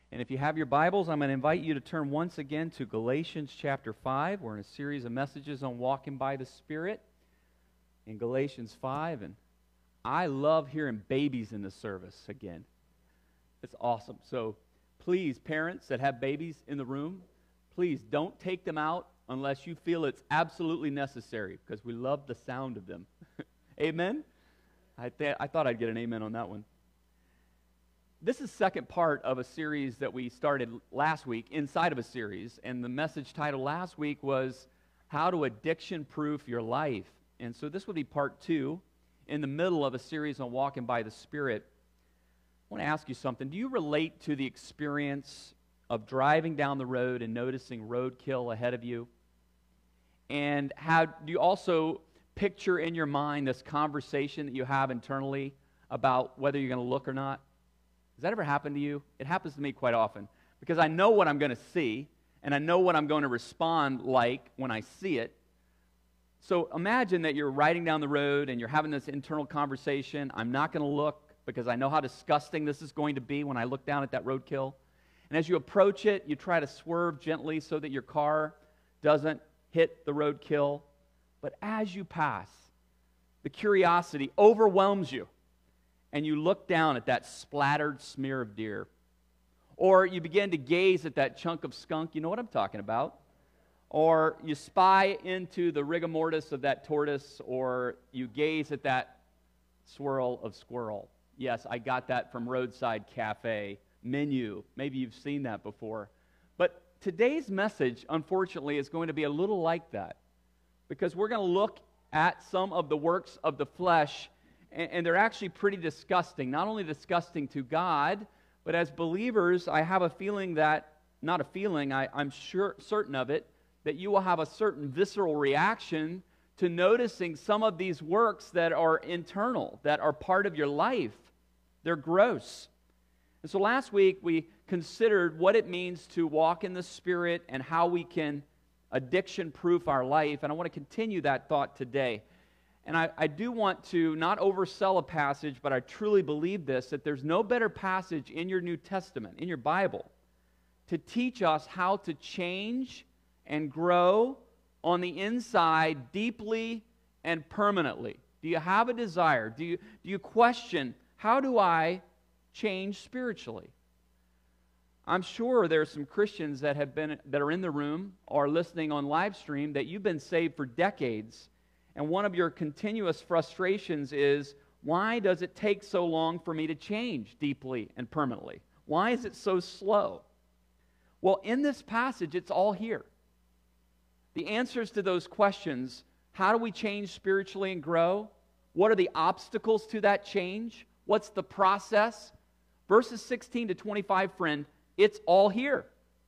And if you have your Bibles, I'm going to invite you to turn once again to Galatians chapter 5. We're in a series of messages on walking by the Spirit in Galatians 5. And I love hearing babies in the service again. It's awesome. So please, parents that have babies in the room, please don't take them out unless you feel it's absolutely necessary, because we love the sound of them. Amen? I thought I'd get an amen on that one. This is the second part of a series that we started last week, inside of a series, and the message title last week was How to Addiction-Proof Your Life. And so this would be part 2 in the middle of a series on walking by the Spirit. I want to ask you something. Do you relate to the experience of driving down the road and noticing roadkill ahead of you? And do you also picture in your mind this conversation that you have internally about whether you're going to look or not? Has that ever happened to you? It happens to me quite often, because I know what I'm going to see, and I know what I'm going to respond like when I see it. So imagine that you're riding down the road and you're having this internal conversation. I'm not going to look because I know how disgusting this is going to be when I look down at that roadkill. And as you approach it, you try to swerve gently so that your car doesn't hit the roadkill. But as you pass, the curiosity overwhelms you, and you look down at that splattered smear of deer. Or you begin to gaze at that chunk of skunk. You know what I'm talking about. Or you spy into the rigor mortis of that tortoise, or you gaze at that swirl of squirrel. Yes, I got that from Roadside Cafe menu. Maybe you've seen that before. But today's message, unfortunately, is going to be a little like that, because we're going to look at some of the works of the flesh, and they're actually pretty disgusting. Not only disgusting to God, but as believers, I have a feeling that, not a feeling, I'm certain of it, that you will have a certain visceral reaction to noticing some of these works that are internal, that are part of your life. They're gross. And so last week we considered what it means to walk in the Spirit and how we can addiction-proof our life, and I want to continue that thought today. And I do want to not oversell a passage, but I truly believe this, that there's no better passage in your New Testament, in your Bible, to teach us how to change and grow on the inside deeply and permanently. Do you have a desire? Do you question, how do I change spiritually? I'm sure there are some Christians that are in the room or listening on live stream that you've been saved for decades. And one of your continuous frustrations is, why does it take so long for me to change deeply and permanently? Why is it so slow? Well, in this passage, it's all here. The answers to those questions, how do we change spiritually and grow? What are the obstacles to that change? What's the process? Verses 16 to 25, friend, it's all here.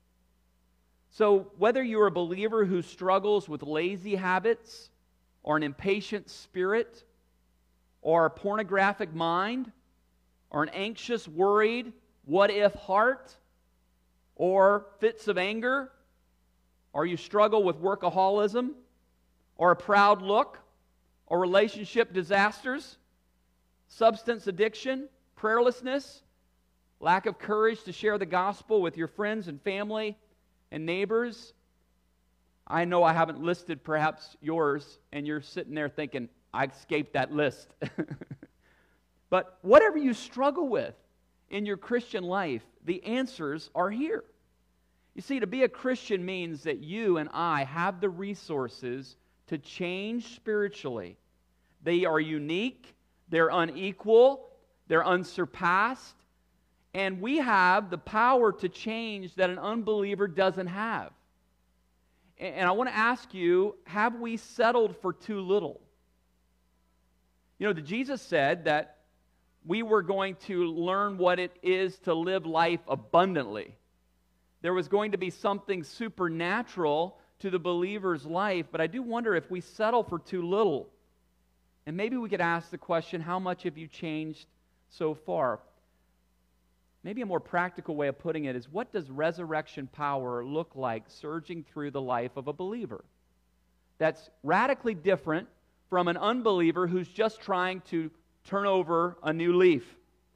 So whether you're a believer who struggles with lazy habits, or an impatient spirit, or a pornographic mind, or an anxious, worried, what-if heart, or fits of anger, or you struggle with workaholism, or a proud look, or relationship disasters, substance addiction, prayerlessness, lack of courage to share the gospel with your friends and family and neighbors. I know I haven't listed perhaps yours, and you're sitting there thinking, I escaped that list. But whatever you struggle with in your Christian life, the answers are here. You see, to be a Christian means that you and I have the resources to change spiritually. They are unique, they're unequal, they're unsurpassed, and we have the power to change that an unbeliever doesn't have. And I want to ask you, have we settled for too little? You know, Jesus said that we were going to learn what it is to live life abundantly. There was going to be something supernatural to the believer's life, but I do wonder if we settle for too little. And maybe we could ask the question, how much have you changed so far? Maybe a more practical way of putting it is, what does resurrection power look like surging through the life of a believer? That's radically different from an unbeliever who's just trying to turn over a new leaf.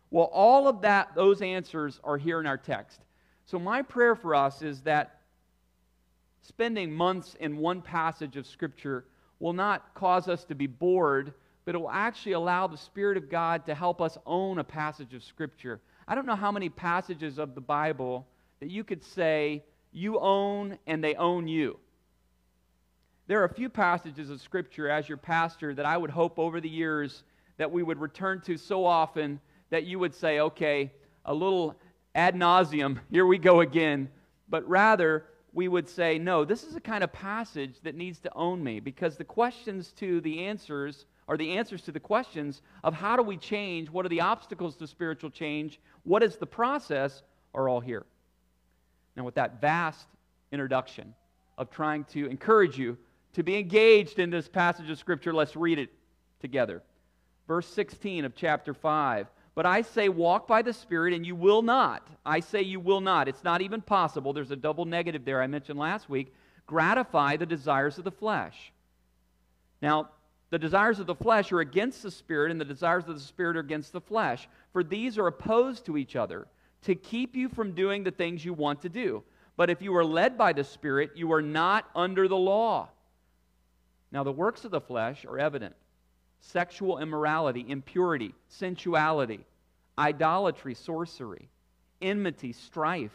Well, all of those answers are here in our text. So my prayer for us is that spending months in one passage of Scripture will not cause us to be bored, but it will actually allow the Spirit of God to help us own a passage of Scripture. I don't know how many passages of the Bible that you could say you own and they own you. There are a few passages of Scripture as your pastor that I would hope over the years that we would return to so often that you would say, okay, a little ad nauseum, here we go again, but rather we would say, no, this is a kind of passage that needs to own me, because the questions to the answers are the answers to the questions of how do we change, what are the obstacles to spiritual change, what is the process, are all here. Now, with that vast introduction of trying to encourage you to be engaged in this passage of Scripture, let's read it together. Verse 16 of chapter 5. But I say, walk by the Spirit, and you will not. I say you will not. It's not even possible. There's a double negative there I mentioned last week. Gratify the desires of the flesh. Now, the desires of the flesh are against the Spirit, and the desires of the Spirit are against the flesh. For these are opposed to each other, to keep you from doing the things you want to do. But if you are led by the Spirit, you are not under the law. Now, the works of the flesh are evident: sexual immorality, impurity, sensuality, idolatry, sorcery, enmity, strife,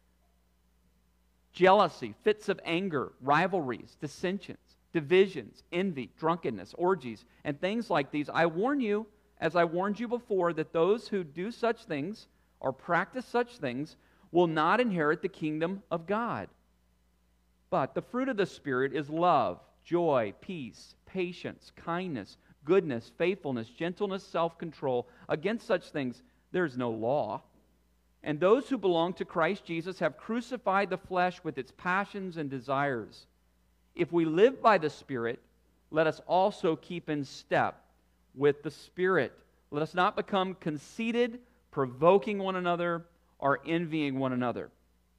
jealousy, fits of anger, rivalries, dissensions, divisions, envy, drunkenness, orgies, and things like these. I warn you, as I warned you before, that those who do such things or practice such things will not inherit the kingdom of God. But the fruit of the Spirit is love, joy, peace, patience, kindness, goodness, faithfulness, gentleness, self-control. Against such things there is no law. And those who belong to Christ Jesus have crucified the flesh with its passions and desires. If we live by the Spirit, let us also keep in step with the Spirit. Let us not become conceited, provoking one another, or envying one another.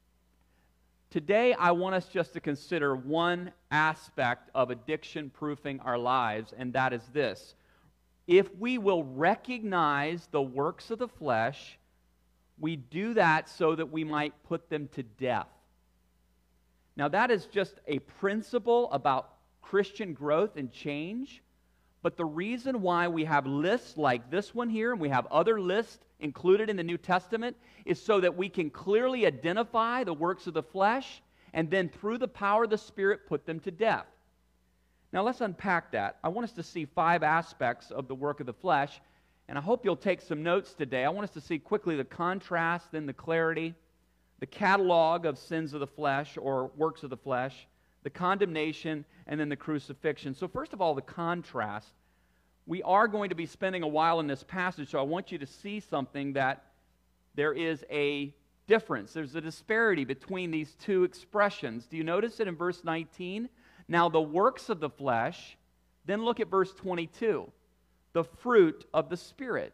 Today, I want us just to consider one aspect of addiction-proofing our lives, and that is this. If we will recognize the works of the flesh, we do that so that we might put them to death. Now, that is just a principle about Christian growth and change, but the reason why we have lists like this one here, and we have other lists included in the New Testament, is so that we can clearly identify the works of the flesh and then through the power of the Spirit put them to death. Now let's unpack that. I want us to see 5 aspects of the work of the flesh, and I hope you'll take some notes today. I want us to see quickly the contrast, then the clarity, the catalog of sins of the flesh or works of the flesh, the condemnation, and then the crucifixion. So first of all, the contrast. We are going to be spending a while in this passage, so I want you to see something that there is a difference. There's a disparity between these two expressions. Do you notice it in verse 19? Now the works of the flesh, then look at verse 22, the fruit of the Spirit.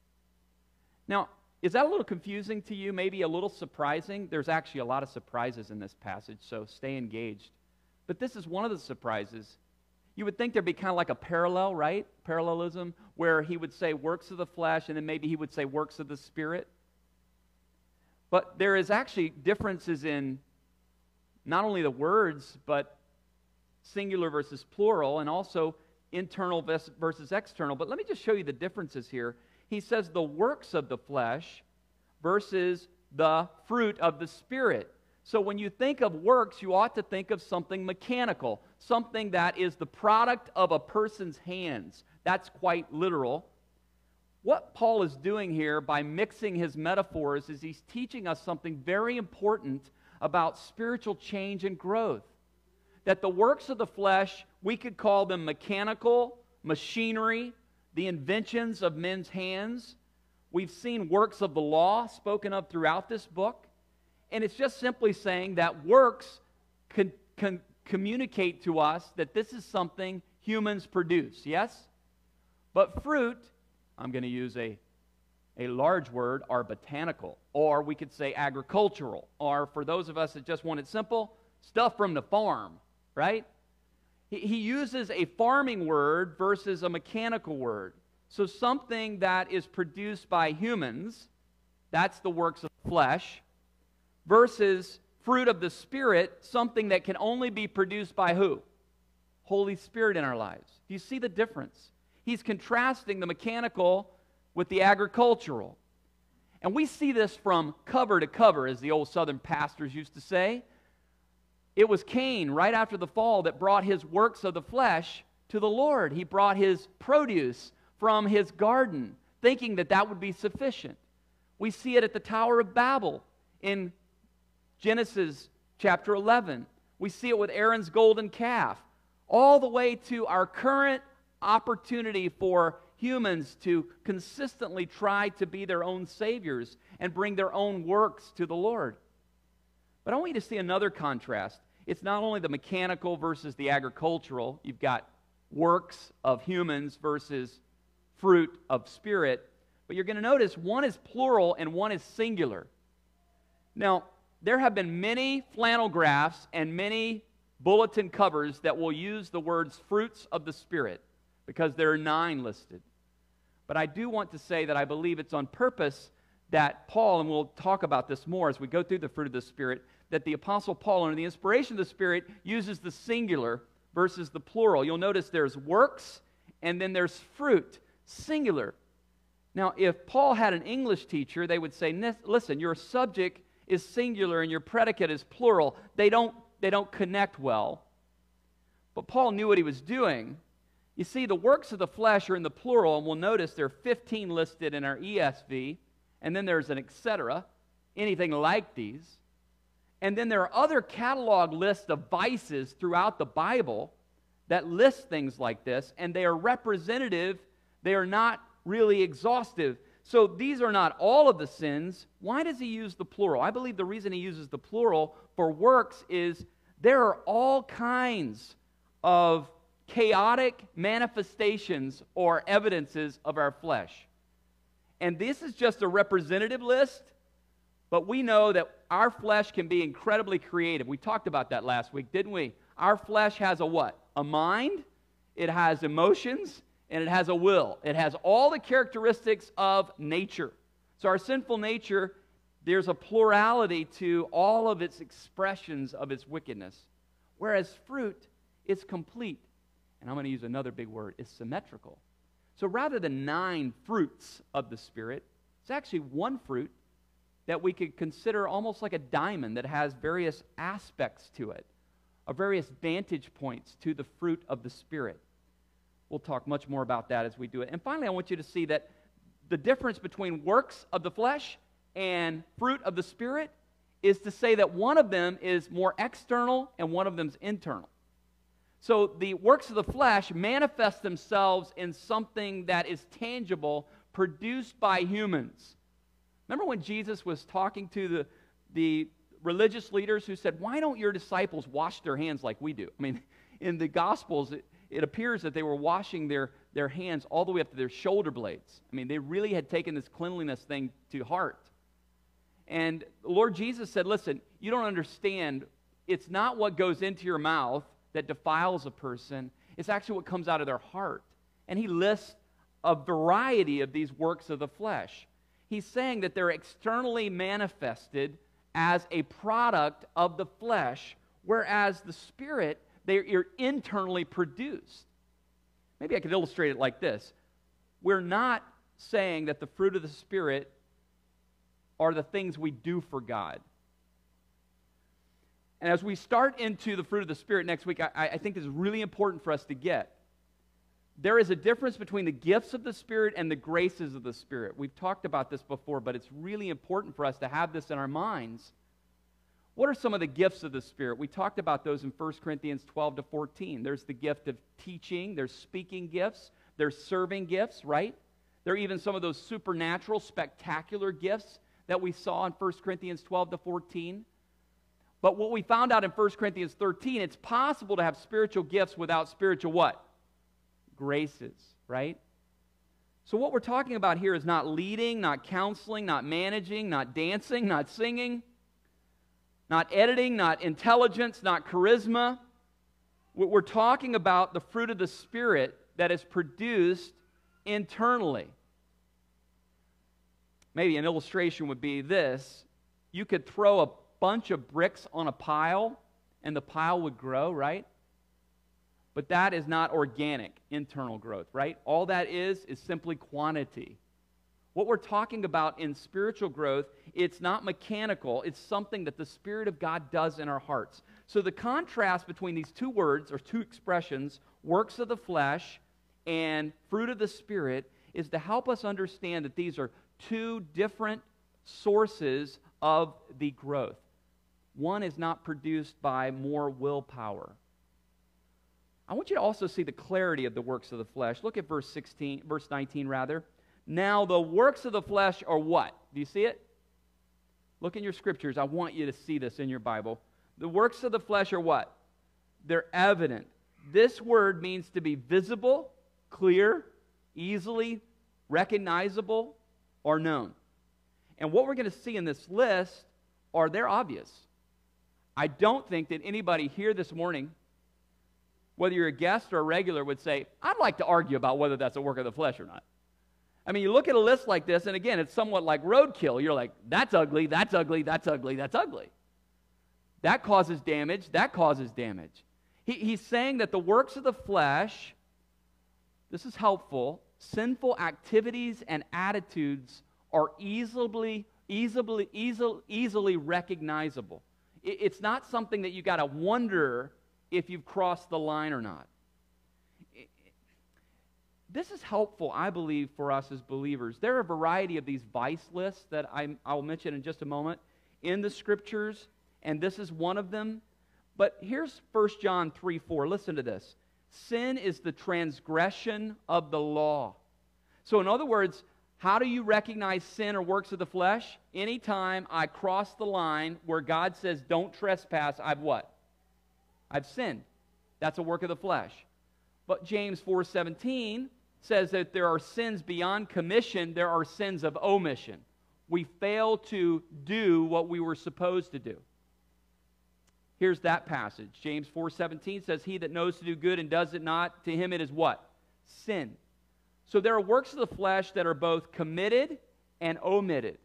Now, is that a little confusing to you? Maybe a little surprising? There's actually a lot of surprises in this passage, so stay engaged. But this is one of the surprises. You would think there'd be kind of like a parallel, right? Parallelism, where he would say works of the flesh, and then maybe he would say works of the Spirit. But there is actually differences in not only the words, but singular versus plural, and also internal versus external. But let me just show you the differences here. He says the works of the flesh versus the fruit of the Spirit. So when you think of works, you ought to think of something mechanical, something that is the product of a person's hands. That's quite literal. What Paul is doing here by mixing his metaphors is he's teaching us something very important about spiritual change and growth. That the works of the flesh, we could call them mechanical, machinery, the inventions of men's hands. We've seen works of the law spoken of throughout this book. And it's just simply saying that works can communicate to us that this is something humans produce, yes? But fruit, I'm going to use a large word, are botanical, or we could say agricultural, or for those of us that just want it simple, stuff from the farm, right? He uses a farming word versus a mechanical word. So something that is produced by humans, that's the works of the flesh, versus fruit of the Spirit, something that can only be produced by who? Holy Spirit in our lives. Do you see the difference? He's contrasting the mechanical with the agricultural. And we see this from cover to cover, as the old Southern pastors used to say. It was Cain, right after the fall, that brought his works of the flesh to the Lord. He brought his produce from his garden, thinking that that would be sufficient. We see it at the Tower of Babel in Genesis chapter 11. We see it with Aaron's golden calf, all the way to our current opportunity for humans to consistently try to be their own saviors and bring their own works to the Lord. But I want you to see another contrast. It's not only the mechanical versus the agricultural. You've got works of humans versus fruit of Spirit. But you're going to notice one is plural and one is singular. Now, there have been many flannel graphs and many bulletin covers that will use the words fruits of the Spirit, because there are 9 listed. But I do want to say that I believe it's on purpose that Paul, and we'll talk about this more as we go through the fruit of the Spirit, that the Apostle Paul, under the inspiration of the Spirit, uses the singular versus the plural. You'll notice there's works and then there's fruit, singular. Now, if Paul had an English teacher, they would say, listen, your subject is singular and your predicate is plural. They don't connect well. But Paul knew what he was doing. You see, the works of the flesh are in the plural, and we'll notice there are 15 listed in our ESV, and then there's an etc., anything like these. And then there are other catalog lists of vices throughout the Bible that list things like this, and they are representative. They are not really exhaustive. So these are not all of the sins. Why does he use the plural? I believe the reason he uses the plural for works is there are all kinds of chaotic manifestations or evidences of our flesh. And this is just a representative list, but we know that our flesh can be incredibly creative. We talked about that last week, didn't we? Our flesh has a what? A mind, it has emotions, and it has a will. It has all the characteristics of nature. So our sinful nature, there's a plurality to all of its expressions of its wickedness. Whereas fruit is complete. And I'm going to use another big word, it's symmetrical. So rather than 9 fruits of the Spirit, it's actually one fruit that we could consider almost like a diamond that has various aspects to it, or various vantage points to the fruit of the Spirit. We'll talk much more about that as we do it. And finally, I want you to see that the difference between works of the flesh and fruit of the Spirit is to say that one of them is more external and one of them is internal. So the works of the flesh manifest themselves in something that is tangible, produced by humans. Remember when Jesus was talking to the religious leaders who said, why don't your disciples wash their hands like we do? I mean, in the Gospels, it appears that they were washing their hands all the way up to their shoulder blades. I mean, they really had taken this cleanliness thing to heart. And the Lord Jesus said, listen, you don't understand. It's not what goes into your mouth that defiles a person. It's actually what comes out of their heart. And he lists a variety of these works of the flesh. He's saying that they're externally manifested as a product of the flesh, whereas the Spirit, they're internally produced. Maybe I could illustrate it like this. We're not saying that the fruit of the Spirit are the things we do for God. And as we start into the fruit of the Spirit next week, I think this is really important for us to get. There is a difference between the gifts of the Spirit and the graces of the Spirit. We've talked about this before, but it's really important for us to have this in our minds. What are some of the gifts of the Spirit? We talked about those in 1 Corinthians 12 to 14. There's the gift of teaching, there's speaking gifts, there's serving gifts, right? There are even some of those supernatural, spectacular gifts that we saw in 1 Corinthians 12 to 14. But what we found out in 1 Corinthians 13, it's possible to have spiritual gifts without spiritual what? Graces, right? So what we're talking about here is not leading, not counseling, not managing, not dancing, not singing, not editing, not intelligence, not charisma. We're talking about the fruit of the Spirit that is produced internally. Maybe an illustration would be this. You could throw a bunch of bricks on a pile, and the pile would grow, right? But that is not organic internal growth, right? All that is simply quantity. What we're talking about in spiritual growth, it's not mechanical. It's something that the Spirit of God does in our hearts. So the contrast between these two words, or two expressions, works of the flesh and fruit of the Spirit, is to help us understand that these are two different sources of the growth. One is not produced by more willpower. I want you to also see the clarity of the works of the flesh. Look at verse 19 rather. Now the works of the flesh are what? Do you see it? Look in your scriptures. I want you to see this in your Bible. The works of the flesh are what? They're evident. This word means to be visible, clear, easily recognizable, or known. And what we're going to see in this list are they're obvious. I don't think that anybody here this morning, whether you're a guest or a regular, would say, I'd like to argue about whether that's a work of the flesh or not. I mean, you look at a list like this, and again, it's somewhat like roadkill. You're like, that's ugly, that's ugly, that's ugly, that's ugly. That causes damage, that causes damage. He's saying that the works of the flesh, this is helpful, sinful activities and attitudes are easily recognizable. It's not something that you got to wonder if you've crossed the line or not. This is helpful, I believe, for us as believers. There are a variety of these vice lists that I'll mention in just a moment in the Scriptures, and this is one of them. But here's 1 John 3:4. Listen to this. Sin is the transgression of the law. So in other words, how do you recognize sin or works of the flesh? Anytime I cross the line where God says don't trespass, I've what? I've sinned. That's a work of the flesh. But James 4:17 says that there are sins beyond commission, there are sins of omission. We fail to do what we were supposed to do. Here's that passage. James 4:17 says, he that knows to do good and does it not, to him it is what? Sin. So there are works of the flesh that are both committed and omitted.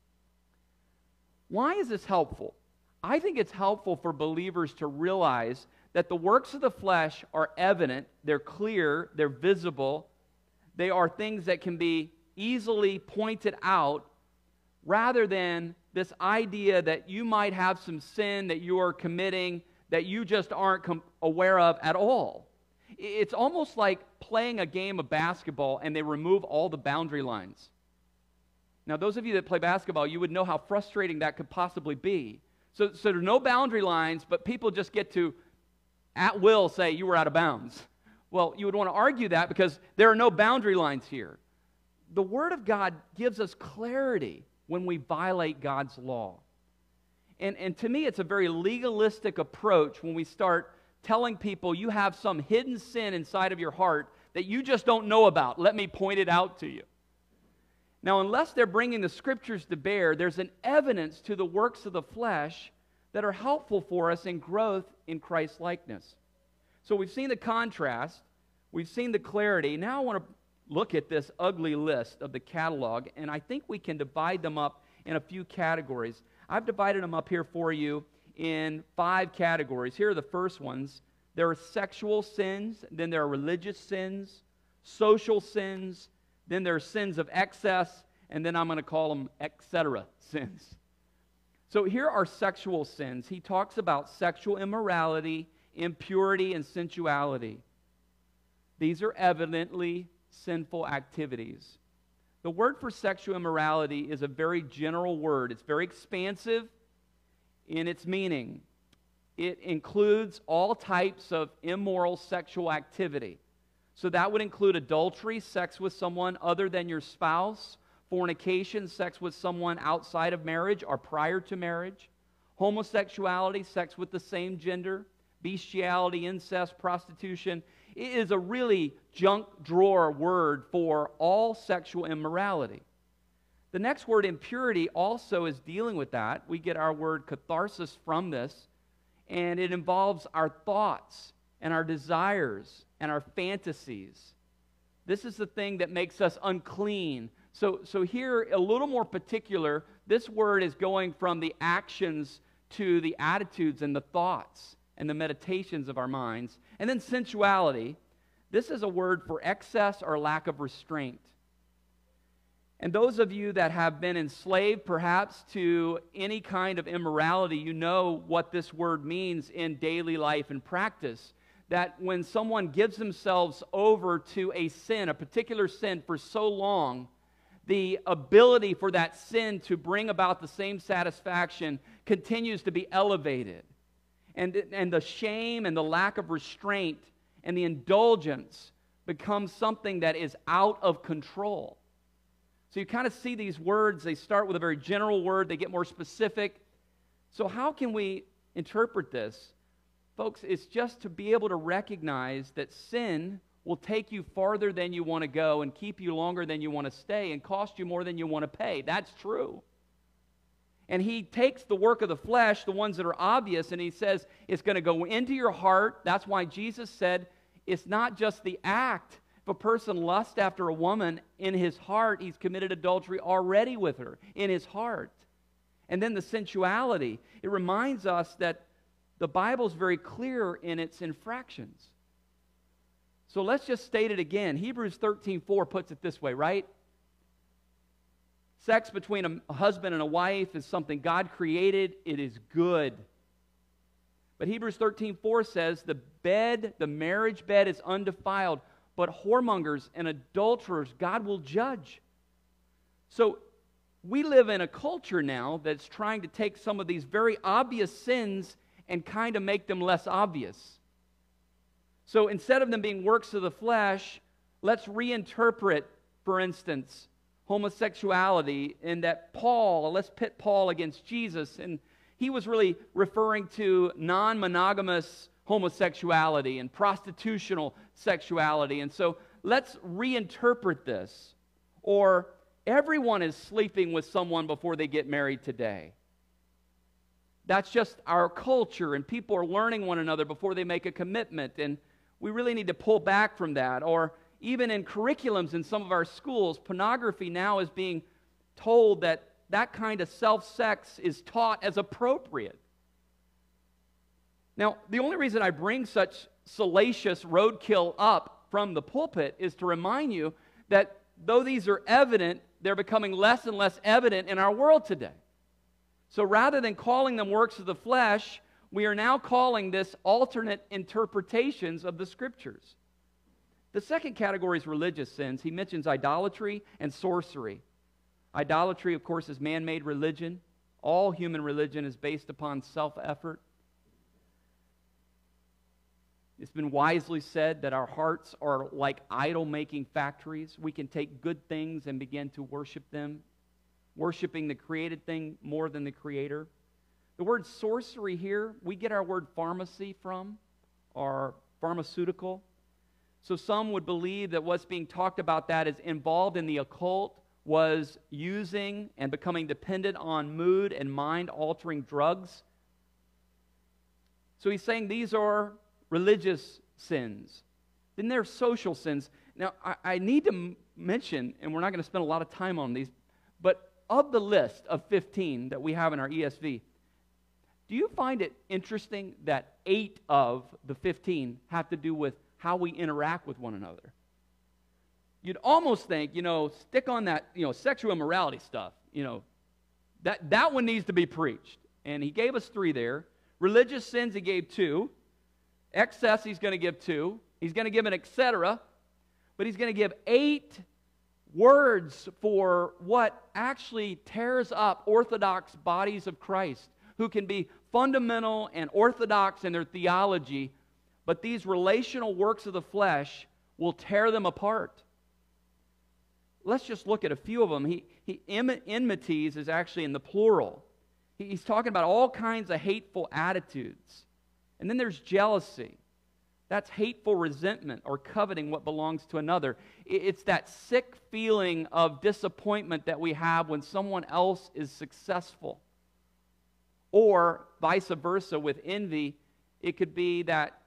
Why is this helpful? I think it's helpful for believers to realize that the works of the flesh are evident, they're clear, they're visible, they are things that can be easily pointed out, rather than this idea that you might have some sin that you are committing that you just aren't aware of at all. It's almost like playing a game of basketball and they remove all the boundary lines. Now, those of you that play basketball, you would know how frustrating that could possibly be. So there are no boundary lines, but people just get to, at will, say you were out of bounds. Well, you would want to argue that because there are no boundary lines here. The Word of God gives us clarity when we violate God's law. And to me, it's a very legalistic approach when we start telling people you have some hidden sin inside of your heart that you just don't know about. Let me point it out to you. Now, unless they're bringing the Scriptures to bear, there's an evidence to the works of the flesh that are helpful for us in growth in Christ's likeness. So we've seen the contrast, we've seen the clarity. Now I want to look at this ugly list of the catalog, and I think we can divide them up in a few categories. I've divided them up here for you in 5 categories. Here are the first ones. There are sexual sins, then there are religious sins, social sins, then there are sins of excess, and then I'm going to call them etc. sins. So here are sexual sins. He talks about sexual immorality, impurity, and sensuality. These are evidently sinful activities. The word for sexual immorality is a very general word. It's very expansive in its meaning. It includes all types of immoral sexual activity. So that would include adultery, sex with someone other than your spouse, fornication, sex with someone outside of marriage or prior to marriage, homosexuality, sex with the same gender, bestiality, incest, prostitution. It is a really junk drawer word for all sexual immorality. The next word, impurity, also is dealing with that. We get our word catharsis from this, and it involves our thoughts and our desires and our fantasies. This is the thing that makes us unclean. So here, a little more particular, this word is going from the actions to the attitudes and the thoughts and the meditations of our minds. And then sensuality. This is a word for excess or lack of restraint. And those of you that have been enslaved perhaps to any kind of immorality, you know what this word means in daily life and practice. That when someone gives themselves over to a sin, a particular sin for so long, the ability for that sin to bring about the same satisfaction continues to be elevated. And the shame and the lack of restraint and the indulgence becomes something that is out of control. So you kind of see these words, they start with a very general word, they get more specific. So how can we interpret this? Folks, it's just to be able to recognize that sin will take you farther than you want to go and keep you longer than you want to stay and cost you more than you want to pay. That's true. And he takes the work of the flesh, the ones that are obvious, and he says it's going to go into your heart. That's why Jesus said it's not just the act. If a person lusts after a woman in his heart, he's committed adultery already with her in his heart. And then the sensuality. It reminds us that the Bible's very clear in its infractions. So let's just state it again. Hebrews 13:4 puts it this way, right? Sex between a husband and a wife is something God created. It is good. But Hebrews 13:4 says the marriage bed is undefiled, but whoremongers and adulterers God will judge. So we live in a culture now that's trying to take some of these very obvious sins and kind of make them less obvious. So instead of them being works of the flesh, let's reinterpret, for instance, homosexuality in that let's pit Paul against Jesus, and he was really referring to non-monogamous homosexuality and prostitutional sexuality. And so let's reinterpret this. Or everyone is sleeping with someone before they get married today. That's just our culture, and people are learning one another before they make a commitment, and we really need to pull back from that. Or even in curriculums in some of our schools, pornography now is being told that kind of self-sex is taught as appropriate. Now, the only reason I bring such salacious roadkill up from the pulpit is to remind you that though these are evident, they're becoming less and less evident in our world today. So rather than calling them works of the flesh, we are now calling this alternate interpretations of the Scriptures. The second category is religious sins. He mentions idolatry and sorcery. Idolatry, of course, is man-made religion. All human religion is based upon self-effort. It's been wisely said that our hearts are like idol-making factories. We can take good things and begin to worship them, worshiping the created thing more than the Creator. The word sorcery here, we get our word pharmacy from, or pharmaceutical. So some would believe that what's being talked about that is involved in the occult was using and becoming dependent on mood and mind-altering drugs. So he's saying these are religious sins. Then there are social sins. Now, I need to mention, and we're not going to spend a lot of time on these, but of the list of 15 that we have in our ESV, do you find it interesting that 8 of the 15 have to do with how we interact with one another? You'd almost think, stick on that, sexual immorality stuff, that one needs to be preached. And he gave us 3 there. Religious sins, he gave 2. Excess, he's going to give 2. He's going to give an etc. But he's going to give 8 words for what actually tears up orthodox bodies of Christ, who can be fundamental and orthodox in their theology, but these relational works of the flesh will tear them apart. Let's just look at a few of them. Enmities is actually in the plural. He's talking about all kinds of hateful attitudes. And then there's jealousy. That's hateful resentment or coveting what belongs to another. It's that sick feeling of disappointment that we have when someone else is successful. Or vice versa with envy, it could be that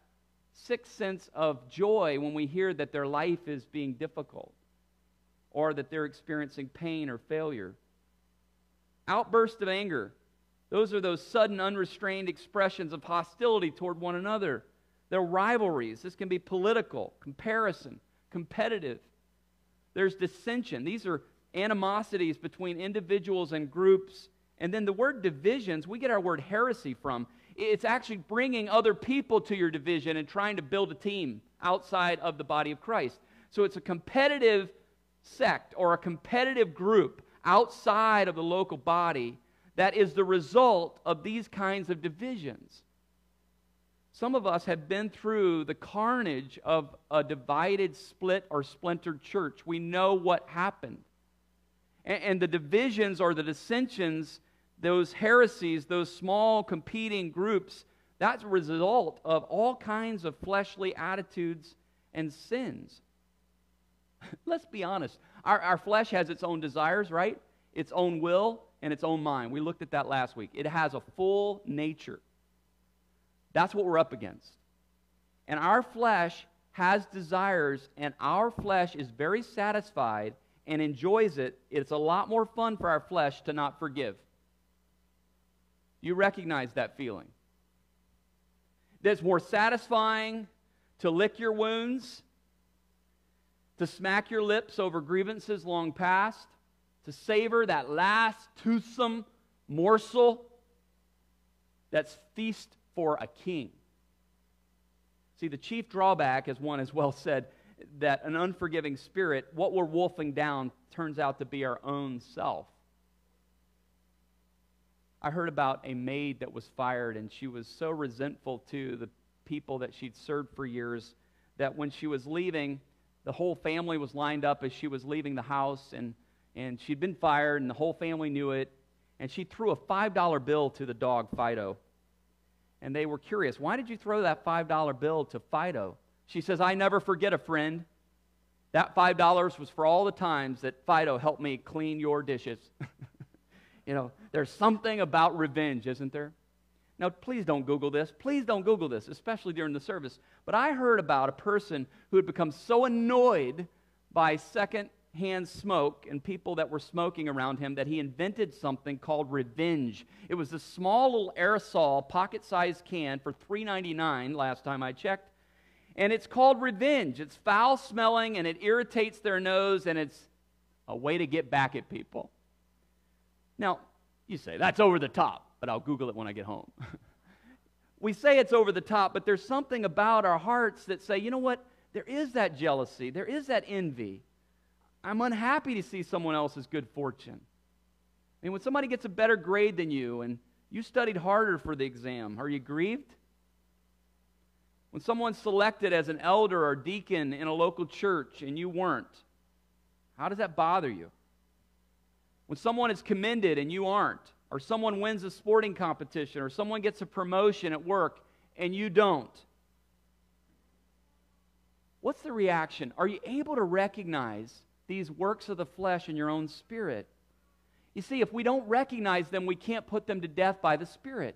sick sense of joy when we hear that their life is being difficult or that they're experiencing pain or failure. Outbursts of anger. Those are those sudden, unrestrained expressions of hostility toward one another. They're rivalries. This can be political, comparison, competitive. There's dissension. These are animosities between individuals and groups. And then the word divisions, we get our word heresy from. It's actually bringing other people to your division and trying to build a team outside of the body of Christ. So it's a competitive sect or a competitive group outside of the local body that is the result of these kinds of divisions. Some of us have been through the carnage of a divided, split, or splintered church. We know what happened. And the divisions or the dissensions, those heresies, those small competing groups, that's a result of all kinds of fleshly attitudes and sins. Let's be honest. Our flesh has its own desires, right? Its own will and its own mind. We looked at that last week. It has a full nature. That's what we're up against. And our flesh has desires, and our flesh is very satisfied and enjoys it. It's a lot more fun for our flesh to not forgive. You recognize that feeling. It's more satisfying to lick your wounds, to smack your lips over grievances long past, to savor that last toothsome morsel that's feast for a king. See, the chief drawback, as one has well said, that an unforgiving spirit, what we're wolfing down turns out to be our own self. I heard about a maid that was fired, and she was so resentful to the people that she'd served for years that when she was leaving, the whole family was lined up as she was leaving the house, and she'd been fired, and the whole family knew it, and she threw a $5 bill to the dog, Fido. And they were curious, why did you throw that $5 bill to Fido? She says, I never forget a friend. That $5 was for all the times that Fido helped me clean your dishes. You know, there's something about revenge, isn't there? Now, please don't Google this. Please don't Google this, especially during the service. But I heard about a person who had become so annoyed by second-hand smoke and people that were smoking around him that he invented something called revenge. It was a small little aerosol, pocket-sized can for $3.99 last time I checked. And it's called revenge. It's foul-smelling, and it irritates their nose, and it's a way to get back at people. Now, you say, that's over the top, but I'll Google it when I get home. We say it's over the top, but there's something about our hearts that say, you know what? There is that jealousy. There is that envy. I'm unhappy to see someone else's good fortune. I mean, when somebody gets a better grade than you and you studied harder for the exam, are you grieved? When someone's selected as an elder or deacon in a local church and you weren't, how does that bother you? When someone is commended and you aren't, or someone wins a sporting competition, or someone gets a promotion at work and you don't, what's the reaction? Are you able to recognize these works of the flesh in your own spirit? You see, if we don't recognize them, we can't put them to death by the Spirit.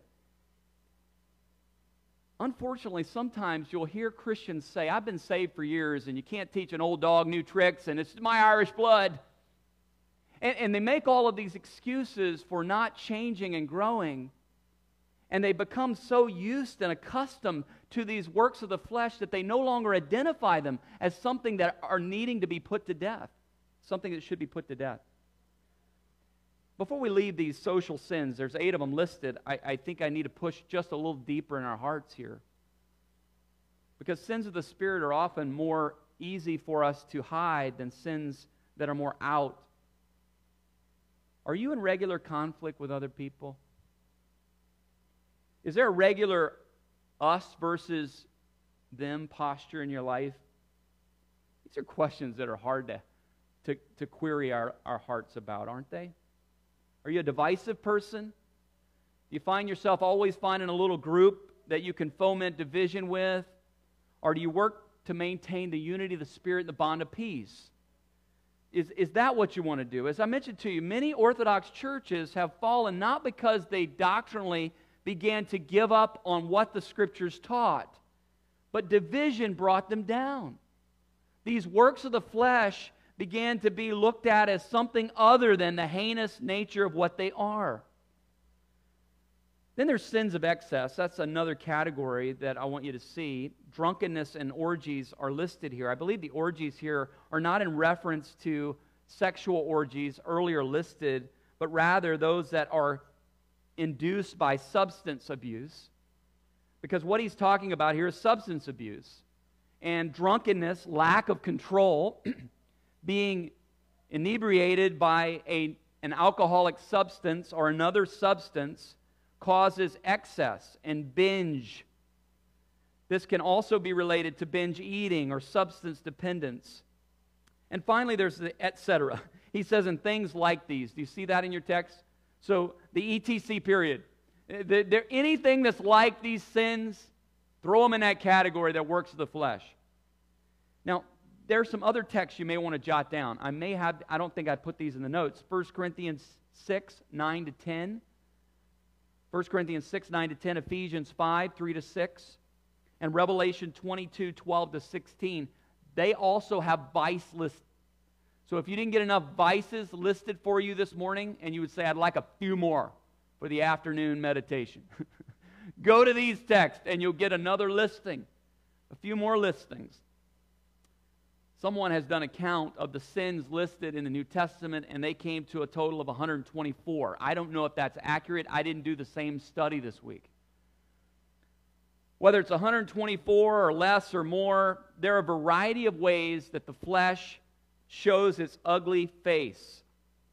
Unfortunately, sometimes you'll hear Christians say, I've been saved for years, and you can't teach an old dog new tricks, and it's my Irish blood. And they make all of these excuses for not changing and growing. And they become so used and accustomed to these works of the flesh that they no longer identify them as something that are needing to be put to death. Something that should be put to death. Before we leave these social sins, there's 8 of them listed. I think I need to push just a little deeper in our hearts here. Because sins of the Spirit are often more easy for us to hide than sins that are more out. Are you in regular conflict with other people? Is there a regular us versus them posture in your life? These are questions that are hard to query our hearts about, aren't they? Are you a divisive person? Do you find yourself always finding a little group that you can foment division with? Or do you work to maintain the unity of the Spirit and the bond of peace? Is that what you want to do? As I mentioned to you, many Orthodox churches have fallen not because they doctrinally began to give up on what the Scriptures taught, but division brought them down. These works of the flesh began to be looked at as something other than the heinous nature of what they are. Then there's sins of excess. That's another category that I want you to see. Drunkenness and orgies are listed here. I believe the orgies here are not in reference to sexual orgies earlier listed, but rather those that are induced by substance abuse. Because what he's talking about here is substance abuse. And drunkenness, lack of control, being inebriated by an alcoholic substance or another substance causes excess and binge. This can also be related to binge eating or substance dependence. And finally, there's the etc. He says, in things like these. Do you see that in your text? So, the ETC period. Anything that's like these sins, throw them in that category that works of the flesh. Now, there's some other texts you may want to jot down. I don't think I put these in the notes. 1 Corinthians 6, 9 to 10. 1 Corinthians 6, 9 to 10, Ephesians 5, 3 to 6, and Revelation 22, 12 to 16. They also have vice lists. So if you didn't get enough vices listed for you this morning, and you would say, I'd like a few more for the afternoon meditation, go to these texts and you'll get another listing, a few more listings. Someone has done a count of the sins listed in the New Testament, and they came to a total of 124. I don't know if that's accurate. I didn't do the same study this week. Whether it's 124 or less or more, there are a variety of ways that the flesh shows its ugly face.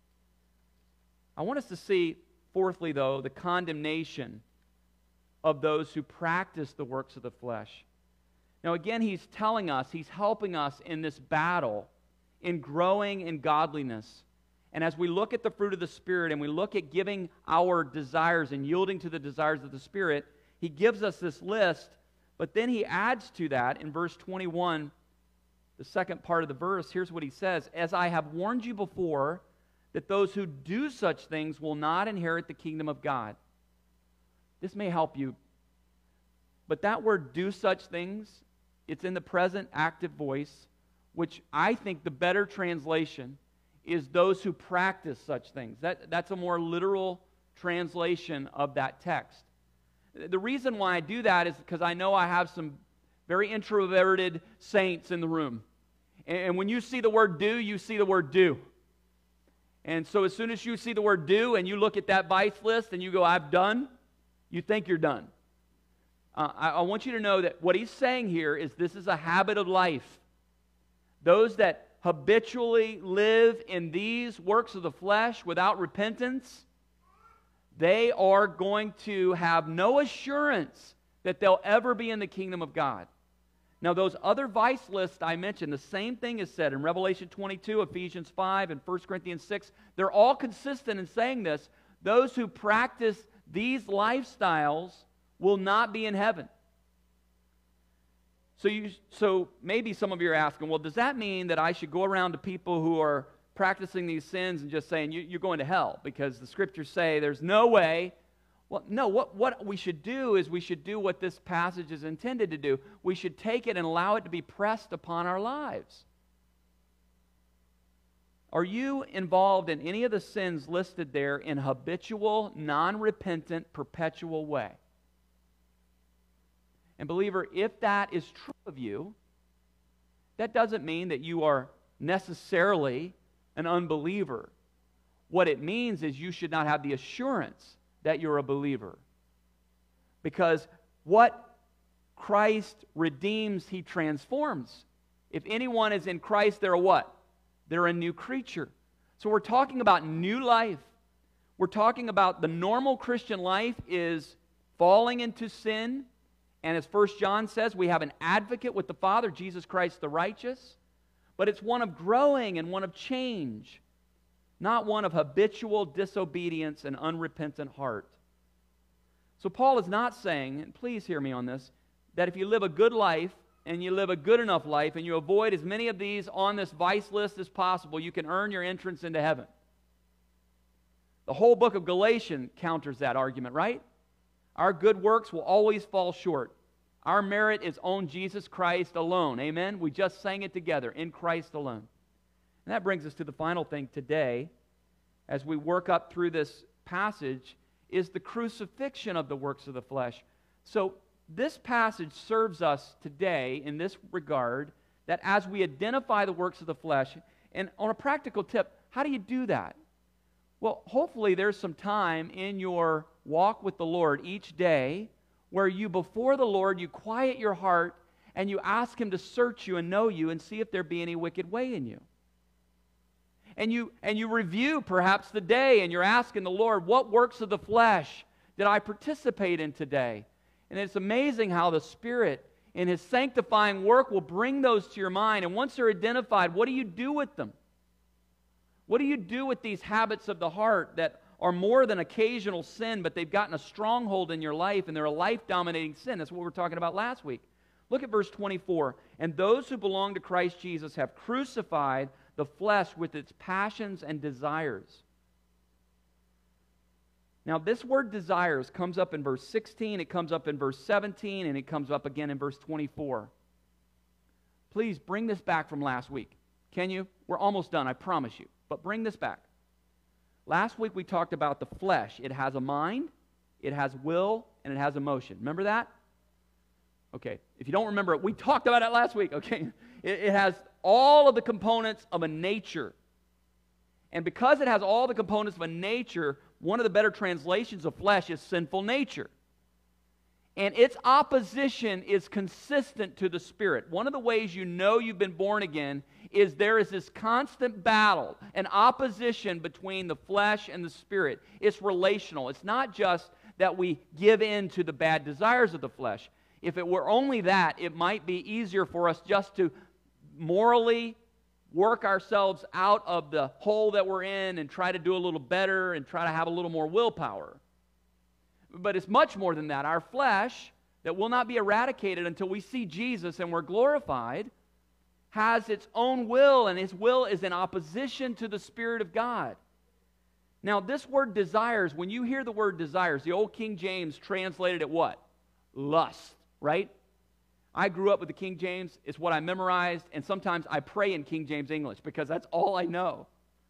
I want us to see, fourthly, though, the condemnation of those who practice the works of the flesh. Now, again, he's telling us, he's helping us in this battle, in growing in godliness. And as we look at the fruit of the Spirit and we look at giving our desires and yielding to the desires of the Spirit, he gives us this list, but then he adds to that in verse 21, the second part of the verse. Here's what he says, as I have warned you before, that those who do such things will not inherit the kingdom of God. This may help you, but that word do such things, it's in the present active voice, which I think the better translation is those who practice such things. That's a more literal translation of that text. The reason why I do that is because I know I have some very introverted saints in the room. And when you see the word do, you see the word do. And so as soon as you see the word do and you look at that vice list and you go, I've done, you think you're done. I want you to know that what he's saying here is this is a habit of life. Those that habitually live in these works of the flesh without repentance, they are going to have no assurance that they'll ever be in the kingdom of God. Now, those other vice lists I mentioned, the same thing is said in Revelation 22, Ephesians 5, and 1 Corinthians 6. They're all consistent in saying this. Those who practice these lifestyles will not be in heaven. So maybe some of you are asking, well, does that mean that I should go around to people who are practicing these sins and just saying, you're going to hell? Because the Scriptures say there's no way. Well, no, what we should do is we should do what this passage is intended to do. We should take it and allow it to be pressed upon our lives. Are you involved in any of the sins listed there in habitual, non-repentant, perpetual way? And believer, if that is true of you, that doesn't mean that you are necessarily an unbeliever. What it means is you should not have the assurance that you're a believer. Because what Christ redeems, He transforms. If anyone is in Christ, they're a what? They're a new creature. So we're talking about new life. We're talking about the normal Christian life is falling into sin. And as 1 John says, we have an advocate with the Father, Jesus Christ the righteous. But it's one of growing and one of change, not one of habitual disobedience and unrepentant heart. So Paul is not saying, and please hear me on this, that if you live a good life and you live a good enough life and you avoid as many of these on this vice list as possible, you can earn your entrance into heaven. The whole book of Galatians counters that argument, right? Our good works will always fall short. Our merit is on Jesus Christ alone. Amen? We just sang it together, in Christ alone. And that brings us to the final thing today, as we work up through this passage, is the crucifixion of the works of the flesh. So this passage serves us today in this regard, that as we identify the works of the flesh, and on a practical tip, how do you do that? Well, hopefully there's some time in your walk with the Lord each day where you, before the Lord, you quiet your heart and you ask Him to search you and know you and see if there be any wicked way in you. And you review perhaps the day, and you're asking the Lord, what works of the flesh did I participate in today? And it's amazing how the Spirit in His sanctifying work will bring those to your mind. And once they're identified, what do you do with them? What do you do with these habits of the heart that are more than occasional sin, but they've gotten a stronghold in your life, and they're a life-dominating sin? That's what we were talking about last week. Look at verse 24. And those who belong to Christ Jesus have crucified the flesh with its passions and desires. Now, this word desires comes up in verse 16, it comes up in verse 17, and it comes up again in verse 24. Please bring this back from last week. Can you? We're almost done, I promise you. But bring this back. Last week we talked about the flesh. It has a mind, it has will, and it has emotion. Remember that? Okay. If you don't remember it, we talked about it last week. Okay. It has all of the components of a nature. And because it has all the components of a nature, one of the better translations of flesh is sinful nature. And its opposition is consistent to the Spirit. One of the ways you know you've been born again is there is this constant battle, an opposition between the flesh and the Spirit. It's relational. It's not just that we give in to the bad desires of the flesh. If it were only that, it might be easier for us just to morally work ourselves out of the hole that we're in and try to do a little better and try to have a little more willpower. But it's much more than that. Our flesh, that will not be eradicated until we see Jesus and we're glorified, has its own will, and His will is in opposition to the Spirit of God. Now, this word desires, when you hear the word desires, the old King James translated it what? Lust, right? I grew up with the King James. It's what I memorized, and sometimes I pray in King James English because that's all I know.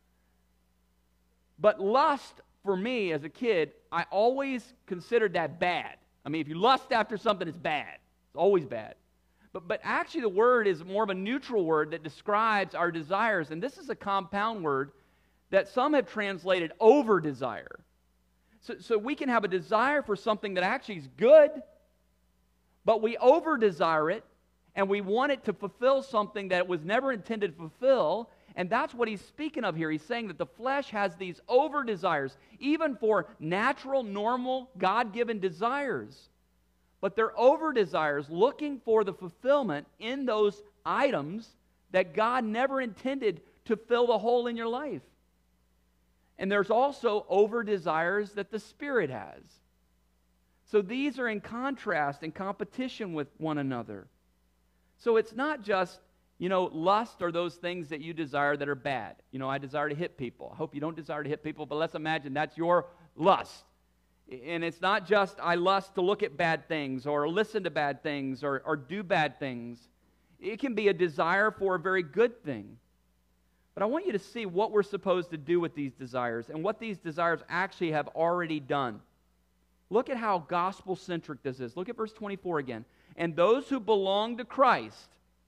But lust, for me as a kid, I always considered that bad. I mean, if you lust after something, it's bad. It's always bad. But actually the word is more of a neutral word that describes our desires, and this is a compound word that some have translated over-desire. So we can have a desire for something that actually is good, but we over-desire it, and we want it to fulfill something that it was never intended to fulfill, and that's what he's speaking of here. He's saying that the flesh has these over-desires, even for natural, normal, God-given desires. But they're over-desires, looking for the fulfillment in those items that God never intended to fill the hole in your life. And there's also over-desires that the Spirit has. So these are in contrast, in competition with one another. So it's not just, lust or those things that you desire that are bad. I desire to hit people. I hope you don't desire to hit people, but let's imagine that's your lust. And it's not just I lust to look at bad things or listen to bad things or do bad things. It can be a desire for a very good thing. But I want you to see what we're supposed to do with these desires and what these desires actually have already done. Look at how gospel-centric this is. Look at verse 24 again. And those who belong to Christ,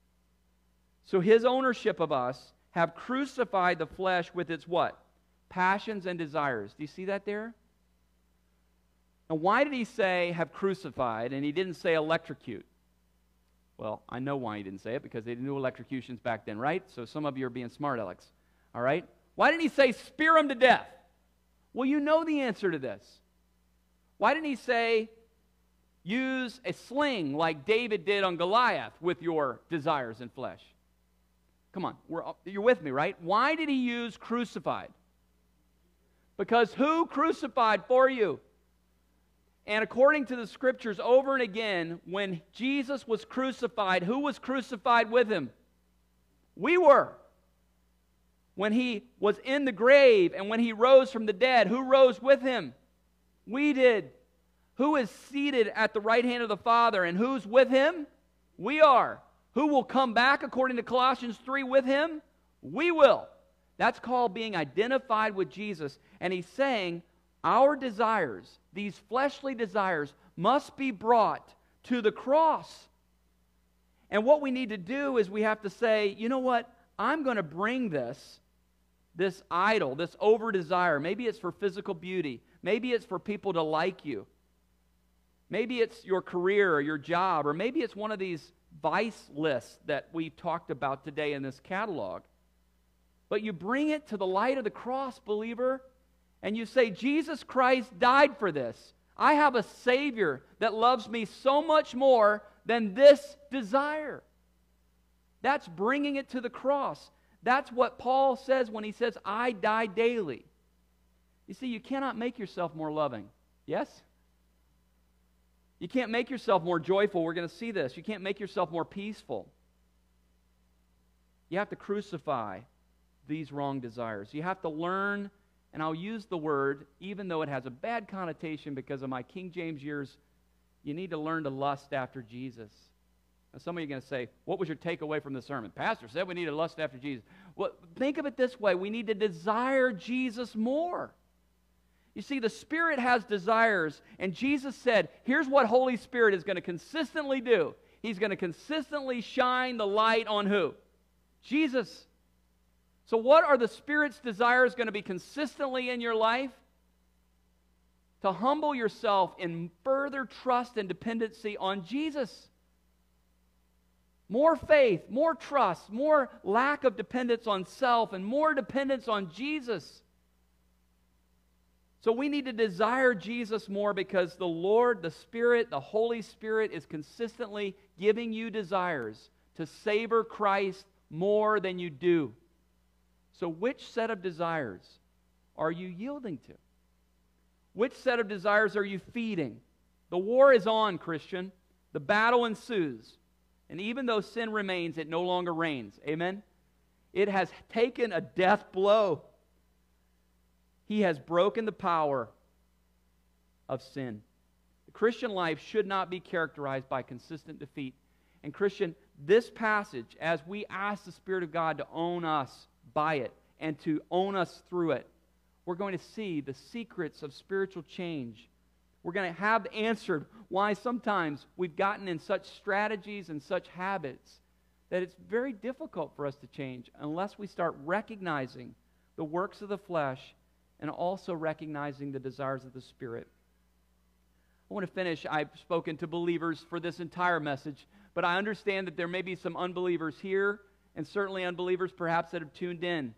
so His ownership of us, have crucified the flesh with its what? Passions and desires. Do you see that there? Now, why did he say have crucified and he didn't say electrocute? Well, I know why he didn't say it, because they didn't do electrocutions back then, right? So some of you are being smart alecks, all right? Why didn't he say spear them to death? Well, you know the answer to this. Why didn't he say use a sling like David did on Goliath with your desires and flesh? Come on, you're with me, right? Why did he use crucified? Because who crucified for you? And according to the Scriptures, over and again, when Jesus was crucified, who was crucified with Him? We were. When He was in the grave and when He rose from the dead, who rose with Him? We did. Who is seated at the right hand of the Father, and who's with him? We are. Who will come back, according to Colossians 3, with him? We will. That's called being identified with Jesus. And he's saying our desires, these fleshly desires, must be brought to the cross. And what we need to do is we have to say, you know what? I'm going to bring this idol, this over-desire. Maybe it's for physical beauty. Maybe it's for people to like you. Maybe it's your career or your job, or maybe it's one of these vice lists that we talked about today in this catalog. But you bring it to the light of the cross, believer, and you say, Jesus Christ died for this. I have a Savior that loves me so much more than this desire. That's bringing it to the cross. That's what Paul says when he says, I die daily. You see, you cannot make yourself more loving. Yes? You can't make yourself more joyful. We're going to see this. You can't make yourself more peaceful. You have to crucify these wrong desires. You have to learn, and I'll use the word, even though it has a bad connotation because of my King James years, you need to learn to lust after Jesus. Now, some of you are going to say, what was your takeaway from the sermon? Pastor said we need to lust after Jesus. Well, think of it this way. We need to desire Jesus more. You see, the Spirit has desires, and Jesus said, here's what Holy Spirit is going to consistently do. He's going to consistently shine the light on who? Jesus. So what are the Spirit's desires going to be consistently in your life? To humble yourself in further trust and dependency on Jesus. More faith, more trust, more lack of dependence on self, and more dependence on Jesus. So we need to desire Jesus more because the Lord, the Spirit, the Holy Spirit is consistently giving you desires to savor Christ more than you do. So which set of desires are you yielding to? Which set of desires are you feeding? The war is on, Christian. The battle ensues. And even though sin remains, it no longer reigns. Amen? It has taken a death blow. He has broken the power of sin. The Christian life should not be characterized by consistent defeat. And Christian, this passage, as we ask the Spirit of God to own us by it and to own us through it, we're going to see the secrets of spiritual change. We're going to have answered why sometimes we've gotten in such strategies and such habits that it's very difficult for us to change unless we start recognizing the works of the flesh and also recognizing the desires of the Spirit. I want to finish. I've spoken to believers for this entire message, but I understand that there may be some unbelievers here, and certainly unbelievers perhaps that have tuned in.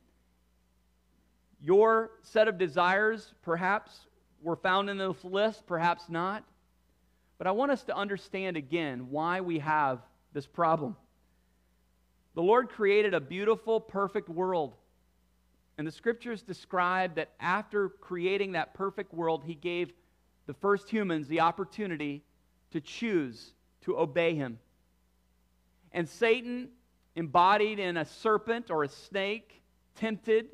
Your set of desires perhaps were found in this list, perhaps not. But I want us to understand again why we have this problem. The Lord created a beautiful, perfect world. And the Scriptures describe that after creating that perfect world, He gave the first humans the opportunity to choose to obey Him. And Satan, embodied in a serpent or a snake, tempted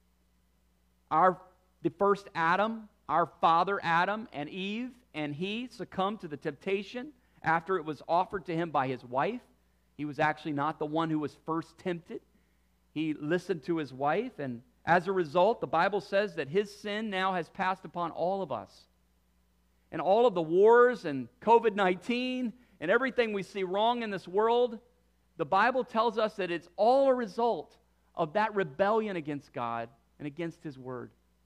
the first Adam, our father Adam and Eve, and he succumbed to the temptation after it was offered to him by his wife. He was actually not the one who was first tempted. He listened to his wife, and as a result, the Bible says that his sin now has passed upon all of us. And all of the wars and COVID-19 and everything we see wrong in this world, the Bible tells us that it's all a result of that rebellion against God and against His Word.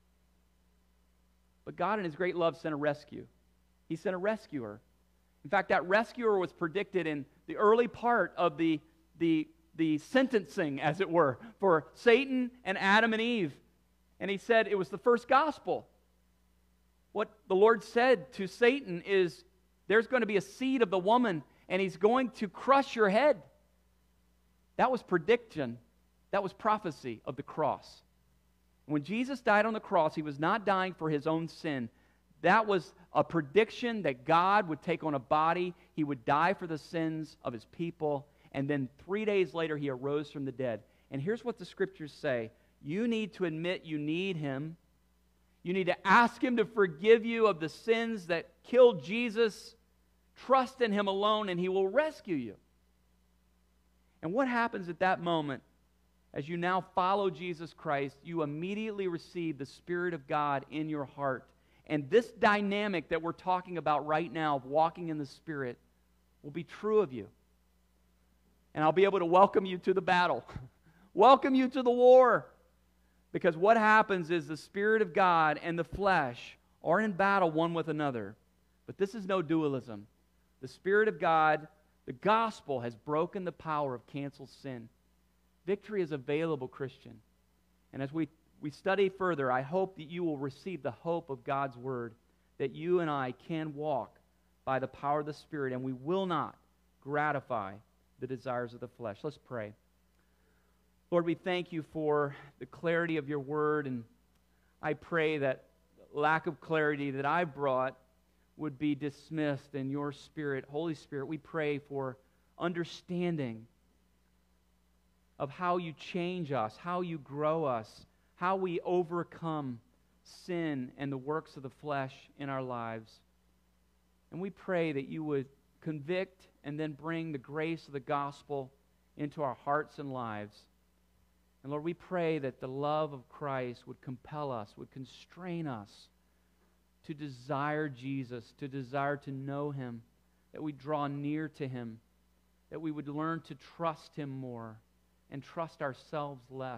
But God in His great love sent a rescue. He sent a rescuer. In fact, that rescuer was predicted in the early part of the sentencing, as it were, for Satan and Adam and Eve. And He said it was the first gospel. What the Lord said to Satan is, there's going to be a seed of the woman, and he's going to crush your head. That was prediction. That was prophecy of the cross. When Jesus died on the cross, He was not dying for His own sin. That was a prediction that God would take on a body. He would die for the sins of His people. And then 3 days later, He arose from the dead. And here's what the Scriptures say. You need to admit you need Him. You need to ask Him to forgive you of the sins that killed Jesus. Trust in Him alone, and He will rescue you. And what happens at that moment, as you now follow Jesus Christ, you immediately receive the Spirit of God in your heart. And this dynamic that we're talking about right now of walking in the Spirit will be true of you. And I'll be able to welcome you to the battle, welcome you to the war. Because what happens is the Spirit of God and the flesh are in battle one with another. But this is no dualism. The Spirit of God, the gospel, has broken the power of canceled sin. Victory is available, Christian. And as we study further, I hope that you will receive the hope of God's Word, that you and I can walk by the power of the Spirit, and we will not gratify the desires of the flesh. Let's pray. Lord, we thank you for the clarity of your Word, and I pray that lack of clarity that I brought would be dismissed in your Spirit. Holy Spirit, we pray for understanding of how you change us, how you grow us, how we overcome sin and the works of the flesh in our lives. And we pray that you would convict and then bring the grace of the gospel into our hearts and lives. And Lord, we pray that the love of Christ would compel us, would constrain us to desire Jesus, to desire to know Him, that we draw near to Him, that we would learn to trust Him more and trust ourselves less.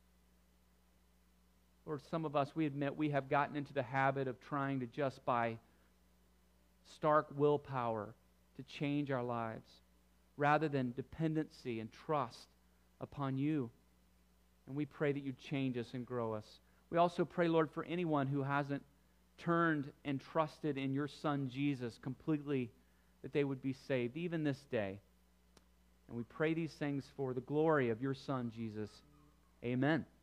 Lord, some of us, we admit, we have gotten into the habit of trying to just by stark willpower to change our lives, rather than dependency and trust upon you. And we pray that you change us and grow us. We also pray, Lord, for anyone who hasn't turned and trusted in your Son Jesus completely, that they would be saved, even this day. And we pray these things for the glory of your Son Jesus. Amen.